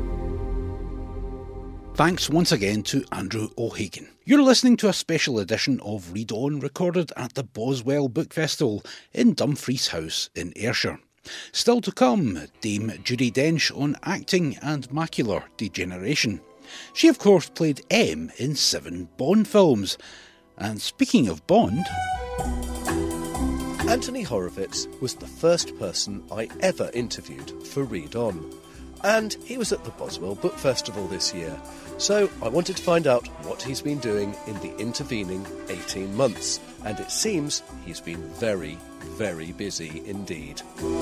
[SPEAKER 4] Thanks once again to Andrew O'Hagan. You're listening to a special edition of Read On, recorded at the Boswell Book Festival in Dumfries House in Ayrshire. Still to come, Dame Judi Dench on acting and macular degeneration. She, of course, played M in 7 Bond films. And speaking of Bond...
[SPEAKER 2] Anthony Horowitz was the first person I ever interviewed for Read On. And he was at the Boswell Book Festival this year. So I wanted to find out what he's been doing in the intervening 18 months. And it seems he's been very, very busy indeed.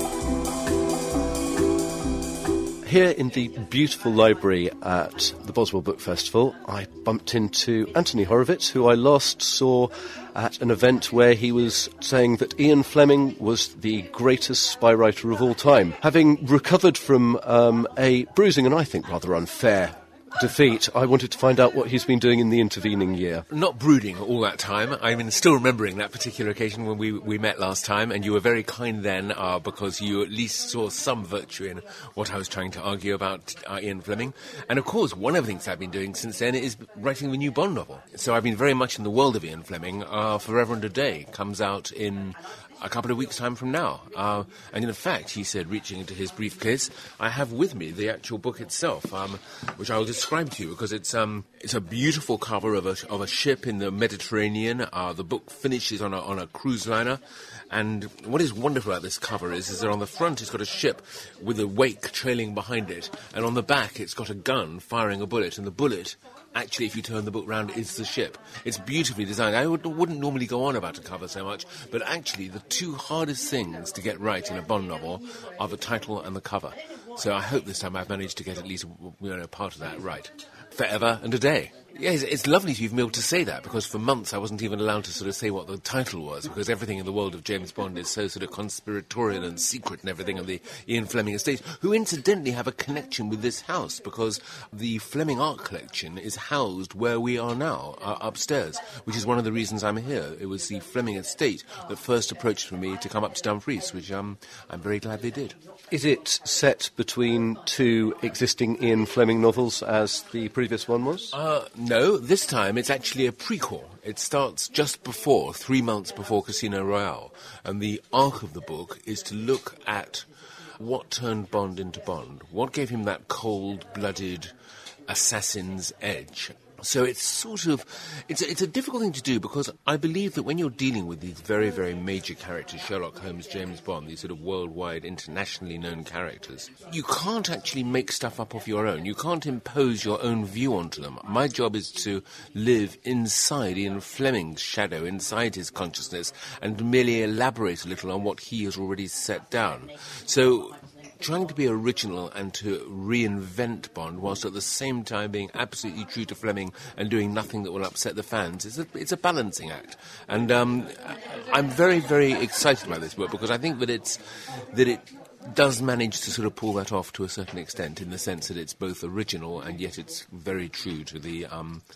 [SPEAKER 2] Here in the beautiful library at the Boswell Book Festival, I bumped into Anthony Horowitz, who I last saw at an event where he was saying that Ian Fleming was the greatest spy writer of all time. Having recovered from a bruising and I think rather unfair defeat, I wanted to find out what he's been doing in the intervening year.
[SPEAKER 6] Not brooding all that time. I mean, still remembering that particular occasion when we met last time, and you were very kind then because you at least saw some virtue in what I was trying to argue about Ian Fleming. And of course, one of the things I've been doing since then is writing the new Bond novel. So I've been very much in the world of Ian Fleming. Forever and a Day comes out in a couple of weeks' time from now. And in fact, he said, reaching into his briefcase, I have with me the actual book itself, which I will describe to you, because it's a beautiful cover of a ship in the Mediterranean. The book finishes on a cruise liner. And what is wonderful about this cover is that on the front it's got a ship with a wake trailing behind it, and on the back it's got a gun firing a bullet, and the bullet actually, if you turn the book round, is the ship. It's beautifully designed. I wouldn't normally go on about a cover so much, but actually the two hardest things to get right in a Bond novel are the title and the cover. So I hope this time I've managed to get at least part of that right. Forever and a Day. Yes, it's lovely to be able to say that, because for months I wasn't even allowed to sort of say what the title was, because everything in the world of James Bond is so sort of conspiratorial and secret and everything of the Ian Fleming estate, who incidentally have a connection with this house, because the Fleming art collection is housed where we are now, upstairs, which is one of the reasons I'm here. It was the Fleming estate that first approached me to come up to Dumfries, which I'm very glad they did.
[SPEAKER 2] Is it set between two existing Ian Fleming novels, as the previous one was?
[SPEAKER 6] No, this time it's actually a prequel. It starts just before, 3 months before Casino Royale, and the arc of the book is to look at what turned Bond into Bond, what gave him that cold-blooded assassin's edge. So it's sort of, it's a difficult thing to do, because I believe that when you're dealing with these very, very major characters, Sherlock Holmes, James Bond, these sort of worldwide, internationally known characters, you can't actually make stuff up of your own. You can't impose your own view onto them. My job is to live inside Ian Fleming's shadow, inside his consciousness, and merely elaborate a little on what he has already set down. So trying to be original and to reinvent Bond whilst at the same time being absolutely true to Fleming and doing nothing that will upset the fans, it's a balancing act. And I'm very, very excited about this book, because I think that it does manage to sort of pull that off to a certain extent, in the sense that it's both original and yet it's very true to the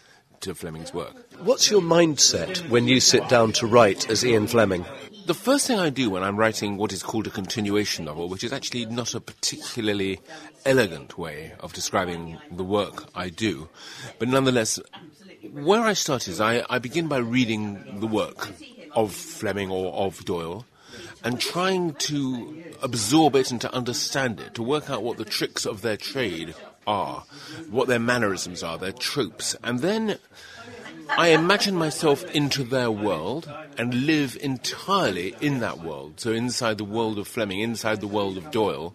[SPEAKER 6] to Fleming's work.
[SPEAKER 2] What's your mindset when you sit down to write as Ian Fleming?
[SPEAKER 6] The first thing I do when I'm writing what is called a continuation novel, which is actually not a particularly elegant way of describing the work I do, but nonetheless, where I start is I begin by reading the work of Fleming or of Doyle, and trying to absorb it and to understand it, to work out what the tricks of their trade are, what their mannerisms are, their tropes, and then I imagine myself into their world and live entirely in that world. So inside the world of Fleming, inside the world of Doyle,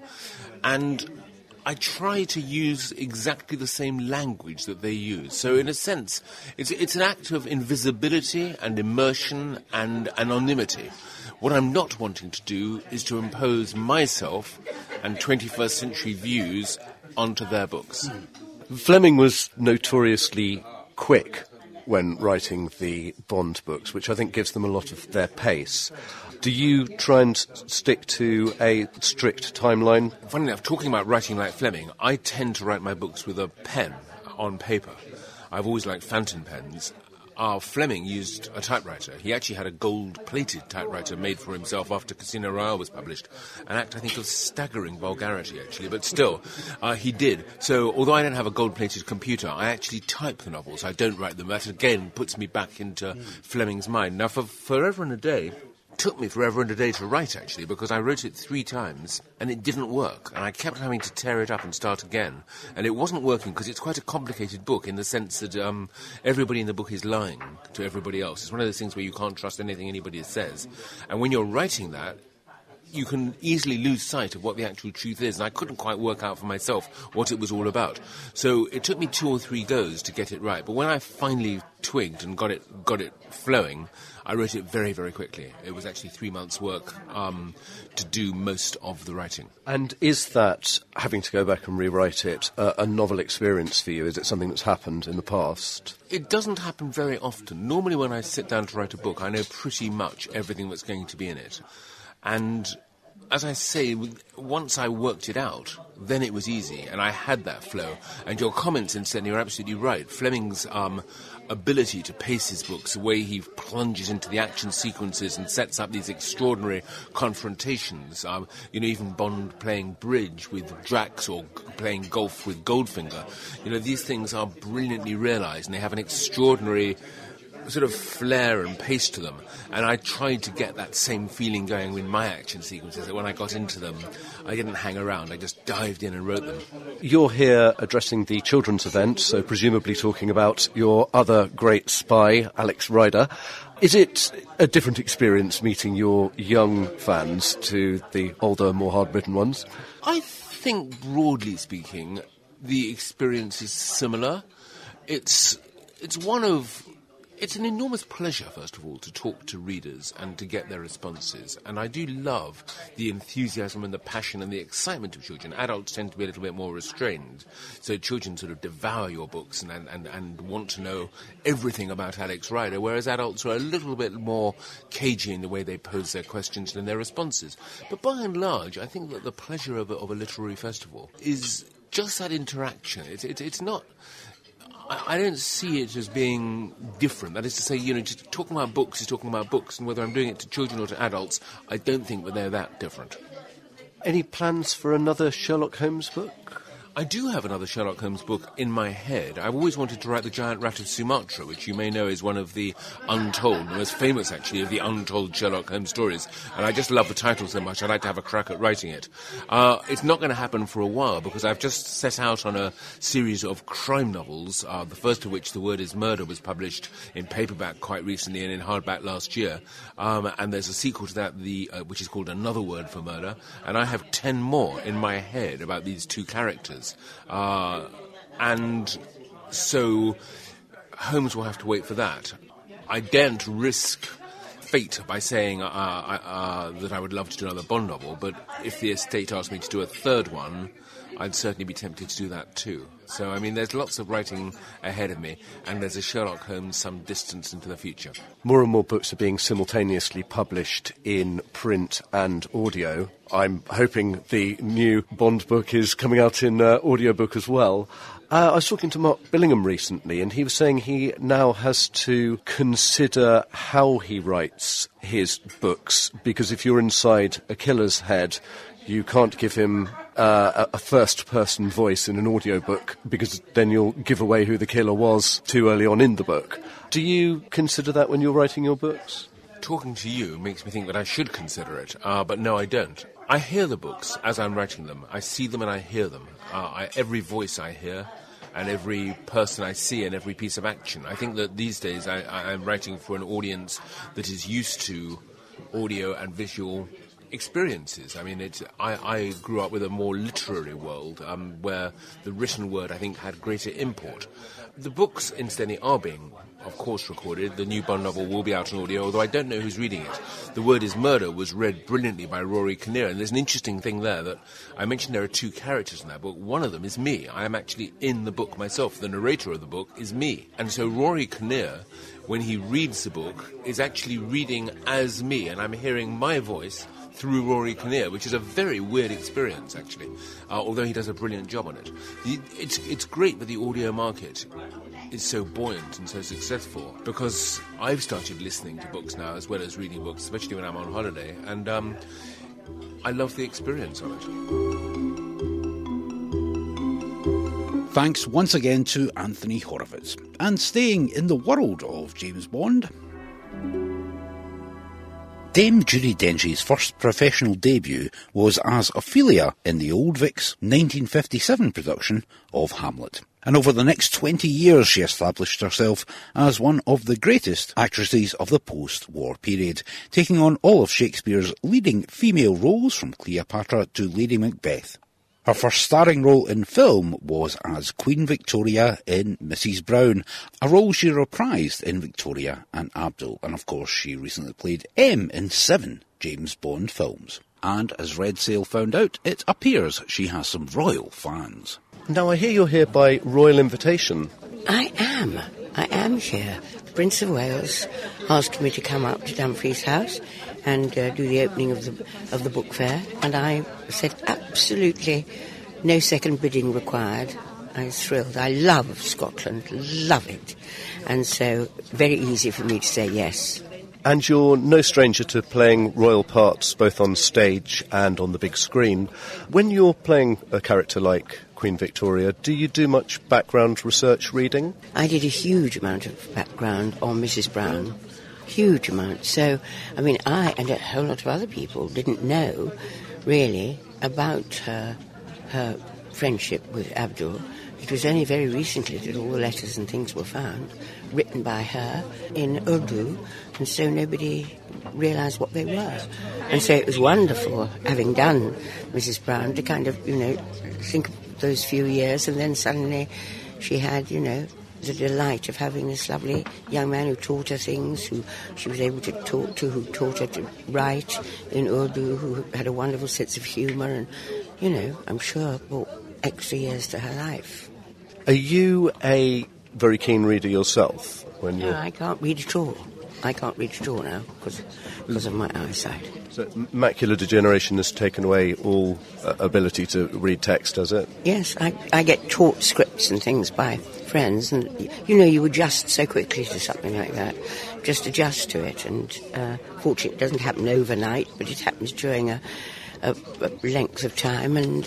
[SPEAKER 6] and I try to use exactly the same language that they use. So in a sense, it's an act of invisibility and immersion and anonymity. What I'm not wanting to do is to impose myself and 21st century views onto their books.
[SPEAKER 2] Fleming was notoriously quick when writing the Bond books, which I think gives them a lot of their pace. Do you try and stick to a strict timeline?
[SPEAKER 6] Funny enough, talking about writing like Fleming, I tend to write my books with a pen on paper. I've always liked fountain pens. Fleming used a typewriter. He actually had a gold-plated typewriter made for himself after Casino Royale was published. An act, I think, of staggering vulgarity, actually, but still, he did. So, although I don't have a gold-plated computer, I actually type the novels. I don't write them. That, again, puts me back into Fleming's mind. Now, for Forever and a Day, took me forever and a day to write, actually, because I wrote it 3 times and it didn't work, and I kept having to tear it up and start again, and it wasn't working because it's quite a complicated book in the sense that everybody in the book is lying to everybody else. It's one of those things where you can't trust anything anybody says, and when you're writing that, you can easily lose sight of what the actual truth is, and I couldn't quite work out for myself what it was all about. So it took me 2 or 3 goes to get it right, but when I finally twigged and got it flowing, I wrote it very, very quickly. It was actually 3 months' work to do most of the writing.
[SPEAKER 2] And is that, having to go back and rewrite it, a novel experience for you? Is it something that's happened in the past?
[SPEAKER 6] It doesn't happen very often. Normally when I sit down to write a book, I know pretty much everything that's going to be in it. And as I say, once I worked it out, then it was easy, and I had that flow. And your comments, incidentally, are absolutely right. Fleming's ability to pace his books, the way he plunges into the action sequences and sets up these extraordinary confrontations, even Bond playing bridge with Drax or playing golf with Goldfinger, these things are brilliantly realised, and they have an extraordinary sort of flair and pace to them, and I tried to get that same feeling going in my action sequences, that when I got into them, I didn't hang around, I just dived in and wrote them.
[SPEAKER 2] You're here addressing the children's event, so presumably talking about your other great spy, Alex Rider. Is it a different experience meeting your young fans to the older, more hard-bitten ones?
[SPEAKER 6] I think, broadly speaking, the experience is similar. It's an enormous pleasure, first of all, to talk to readers and to get their responses. And I do love the enthusiasm and the passion and the excitement of children. Adults tend to be a little bit more restrained. So children sort of devour your books and want to know everything about Alex Rider, whereas adults are a little bit more cagey in the way they pose their questions and their responses. But by and large, I think that the pleasure of a literary festival is just that interaction. It's not... I don't see it as being different. That is to say, just talking about books is talking about books, and whether I'm doing it to children or to adults, I don't think that they're that different.
[SPEAKER 2] Any plans for another Sherlock Holmes book?
[SPEAKER 6] I do have another Sherlock Holmes book in my head. I've always wanted to write The Giant Rat of Sumatra, which you may know is one of the untold, the most famous actually, of the untold Sherlock Holmes stories. And I just love the title so much, I'd like to have a crack at writing it. It's not going to happen for a while, because I've just set out on a series of crime novels, the first of which, The Word is Murder, was published in paperback quite recently and in hardback last year. And there's a sequel to that, which is called Another Word for Murder. And I have 10 more in my head about these two characters. And so Holmes will have to wait for that. I daren't risk fate by saying that I would love to do another Bond novel, but if the estate asked me to do a third one, I'd certainly be tempted to do that too. So, I mean, there's lots of writing ahead of me, and there's a Sherlock Holmes some distance into the future.
[SPEAKER 2] More and more books are being simultaneously published in print and audio. I'm hoping the new Bond book is coming out in audiobook as well. I was talking to Mark Billingham recently, and he was saying he now has to consider how he writes his books, because if you're inside a killer's head, you can't give him a first-person voice in an audiobook, because then you'll give away who the killer was too early on in the book. Do you consider that when you're writing your books?
[SPEAKER 6] Talking to you makes me think that I should consider it, but no, I don't. I hear the books as I'm writing them. I see them and I hear them. Every voice I hear, and every person I see, and every piece of action. I think that these days I'm writing for an audience that is used to audio and visual experiences. I mean, I grew up with a more literary world where the written word, I think, had greater import. The books, incidentally, are being, of course, recorded. The new Bond novel will be out on audio, although I don't know who's reading it. The Word is Murder was read brilliantly by Rory Kinnear, and there's an interesting thing there that I mentioned there are two characters in that book. One of them is me. I am actually in the book myself. The narrator of the book is me. And so Rory Kinnear, when he reads the book, is actually reading as me, and I'm hearing my voice through Rory Kinnear, which is a very weird experience, actually, although he does a brilliant job on it. It's great that the audio market is so buoyant and so successful, because I've started listening to books now as well as reading books, especially when I'm on holiday, and I love the experience of it.
[SPEAKER 4] Thanks once again to Anthony Horowitz. And staying in the world of James Bond, Dame Judi Dench's first professional debut was as Ophelia in the Old Vics 1957 production of Hamlet. And over the next 20 years she established herself as one of the greatest actresses of the post-war period, taking on all of Shakespeare's leading female roles from Cleopatra to Lady Macbeth. Her first starring role in film was as Queen Victoria in Mrs. Brown, a role she reprised in Victoria and Abdul, and of course she recently played M in 7 James Bond films. And as Red Sail found out, it appears she has some royal fans.
[SPEAKER 2] Now I hear you're here by royal invitation.
[SPEAKER 3] I am here. The Prince of Wales asked me to come up to Dumfries House and do the opening of the book fair, and I said absolutely no second bidding required. I was thrilled. I love Scotland, love it, and so very easy for me to say yes.
[SPEAKER 2] And you're no stranger to playing royal parts both on stage and on the big screen. When you're playing a character like Queen Victoria, do you do much background research reading?
[SPEAKER 3] I did a huge amount of background on Mrs. Brown. Huge amount. So, I mean, I and a whole lot of other people didn't know, really, about her friendship with Abdul. It was only very recently that all the letters and things were found, written by her in Urdu, and so nobody realised what they were. And so it was wonderful, having done Mrs. Brown, to kind of, think of those few years, and then suddenly she had, the delight of having this lovely young man who taught her things, who she was able to talk to, who taught her to write in Urdu, who had a wonderful sense of humour and, you know, I'm sure brought extra years to her life.
[SPEAKER 2] Are you a very keen reader yourself?
[SPEAKER 3] No, I can't read at all. I can't read at all now because of my eyesight.
[SPEAKER 2] So macular degeneration has taken away all ability to read text, has it?
[SPEAKER 3] Yes, I get taught scripts and things by friends, and you know, you adjust so quickly to something like that. Just adjust to it, and fortunately it doesn't happen overnight, but it happens during a length of time, and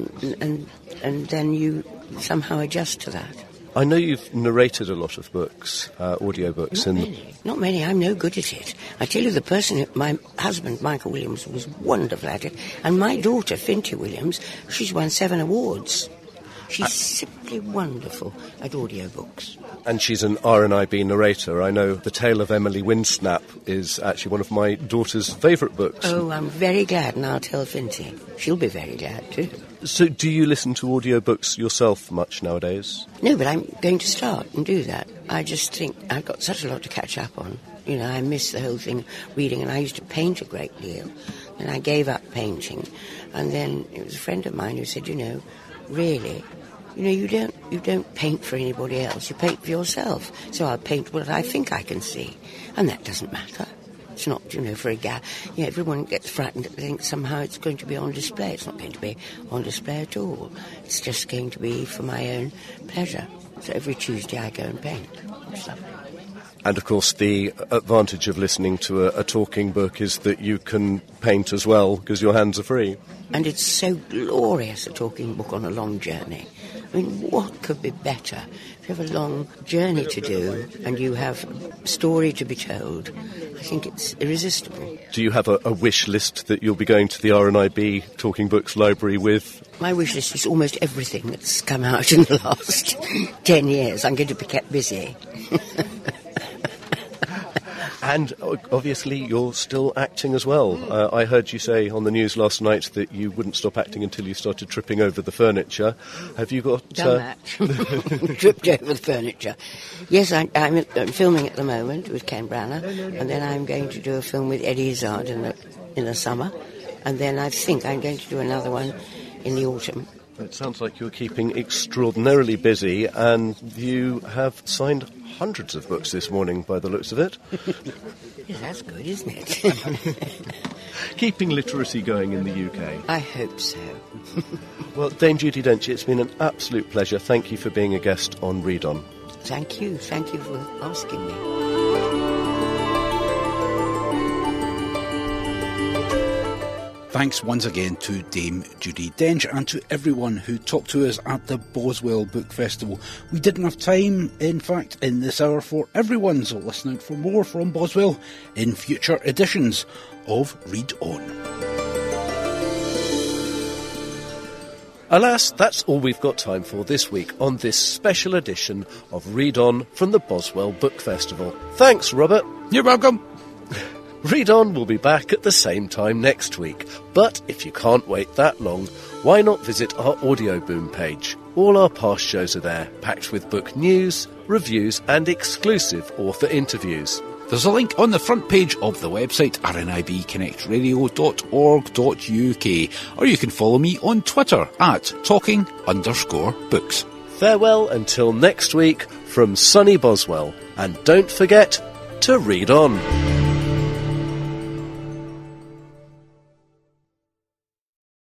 [SPEAKER 3] then you somehow adjust to that.
[SPEAKER 2] I know you've narrated a lot of books, audiobooks.
[SPEAKER 3] Not many. I'm no good at it. I tell you, my husband, Michael Williams, was wonderful at it. And my daughter, Finty Williams, she's won 7 awards. She's simply wonderful at audiobooks.
[SPEAKER 2] And she's an RNIB narrator. I know The Tale of Emily Windsnap is actually one of my daughter's favourite books.
[SPEAKER 3] Oh, I'm very glad, and I'll tell Finty. She'll be very glad, too.
[SPEAKER 2] So do you listen to audiobooks yourself much nowadays?
[SPEAKER 3] No, but I'm going to start and do that. I just think I've got such a lot to catch up on. You know, I miss the whole thing reading, and I used to paint a great deal. And I gave up painting. And then it was a friend of mine who said, you know, really, you know, you don't paint for anybody else. You paint for yourself. So I'll paint what I think I can see. And that doesn't matter. It's not, you know, for a guy. You know, everyone gets frightened that they think somehow it's going to be on display. It's not going to be on display at all. It's just going to be for my own pleasure. So every Tuesday I go and paint. It's lovely.
[SPEAKER 2] And, of course, the advantage of listening to a talking book is that you can paint as well, because your hands are free.
[SPEAKER 3] And it's so glorious, a talking book on a long journey. I mean, what could be better? If you have a long journey to do and you have a story to be told, I think it's irresistible.
[SPEAKER 2] Do you have a wish list that you'll be going to the RNIB Talking Books Library with?
[SPEAKER 3] My wish list is almost everything that's come out in the last 10 years. I'm going to be kept busy.
[SPEAKER 2] And obviously you're still acting as well. I heard you say on the news last night that you wouldn't stop acting until you started tripping over the furniture. Have you got...
[SPEAKER 3] Done that. Tripped over the furniture. Yes, I'm filming at the moment with Ken Branagh, and then I'm going to do a film with Eddie Izzard in the summer, and then I think I'm going to do another one in the autumn.
[SPEAKER 2] It sounds like you're keeping extraordinarily busy, and you have signed hundreds of books this morning by the looks of it.
[SPEAKER 3] Yeah, that's good, isn't it?
[SPEAKER 2] Keeping literacy going in the UK.
[SPEAKER 3] I hope so.
[SPEAKER 2] Well, Dame Judi Dench, it's been an absolute pleasure. Thank you for being a guest on Read On.
[SPEAKER 3] Thank you for asking me.
[SPEAKER 4] Thanks once again to Dame Judi Dench and to everyone who talked to us at the Boswell Book Festival. We didn't have time, in fact, in this hour for everyone, so listen out for more from Boswell in future editions of Read On.
[SPEAKER 2] Alas, that's all we've got time for this week on this special edition of Read On from the Boswell Book Festival. Thanks, Robert.
[SPEAKER 4] You're welcome.
[SPEAKER 2] Read On will be back at the same time next week. But if you can't wait that long, why not visit our Audio Boom page? All our past shows are there, packed with book news, reviews and exclusive author interviews.
[SPEAKER 4] There's a link on the front page of the website rnibconnectradio.org.uk, or you can follow me on Twitter at talking_books.
[SPEAKER 2] Farewell until next week from sunny Boswell, and don't forget to read on.